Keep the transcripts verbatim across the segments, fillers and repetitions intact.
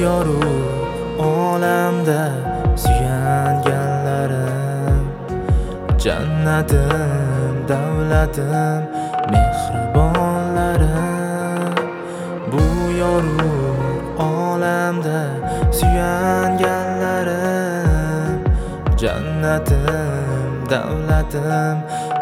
yorug' olamda suyanganlarim, jannatim, davlatim, mehribonlarim. Bu yorug' olamda suyanganlarim, jannatim, davlatim,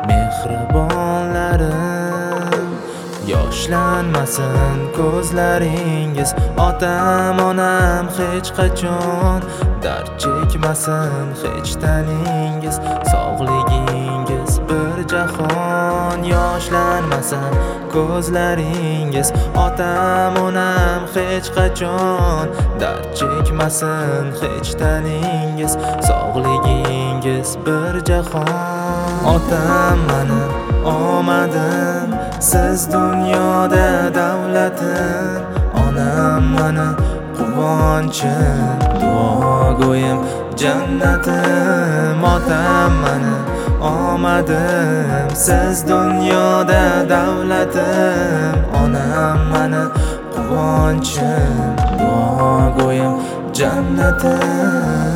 mehribonlarim. Yoshlanmasin ko'zlaringiz, otam onam hech qachon dard chekmasin hech taningiz, sog'ligingiz bir jahon. Yoshlanmasin ko'zlaringiz, otam onam hech qachon dard chekmasin hech taningiz, sog'ligingiz bir jahon. Otam mani omadim, siz dunyoda davlatim, onam mani quvonchim, duogo'yim, jannatim. Otam mani omadim, siz dunyoda davlatim, onam mani quvonchim, duogo'yim, jannatim.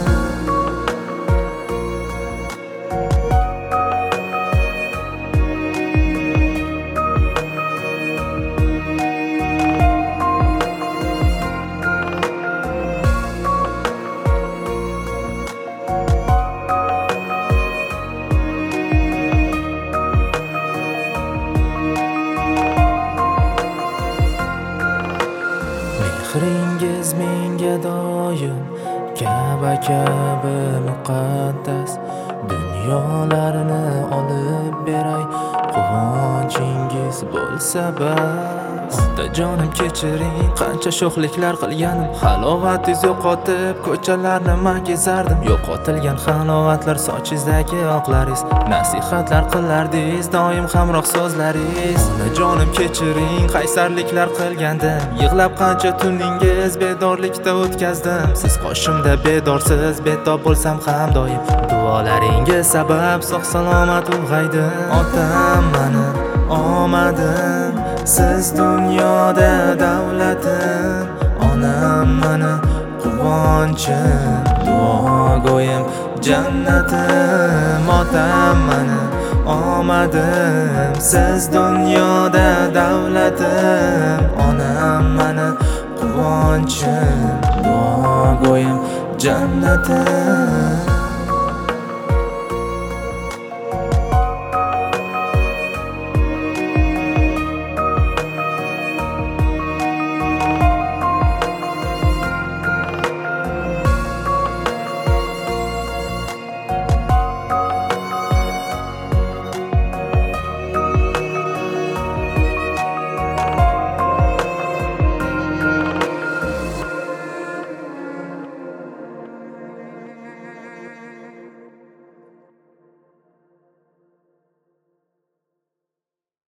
Mehringiz menga doim Ka'ba kabi muqaddas, dunyolarni olib beray, quvonchingiz bo'lsa bas. Otajonim kechiring, qancha sho'xliklar qilganim, halovatingiz yo'qotib ko'chalarni man kezardim. Yo'qotilgan halovatlar sochingizdagi oqlaringiz, nasihatlar qilardingiz doim hamroh so'zlaringiz. Onajonim kechiring, qaysarliklar qilgandim, yig'lab qancha tuningiz bedorlikda o'tkazdim. Siz qoshimda bedorsiz, betob bo'lsam ham doim duolaringiz sabab sog' salomat ulg'aydim. Otam mani omadim, siz dunyoda davlatim, onam mani quvonchim, duogo'yim, jannatim. Otam mani omadim, siz dunyoda davlatim, onam mani quvonchim, duogo'yim, jannatim.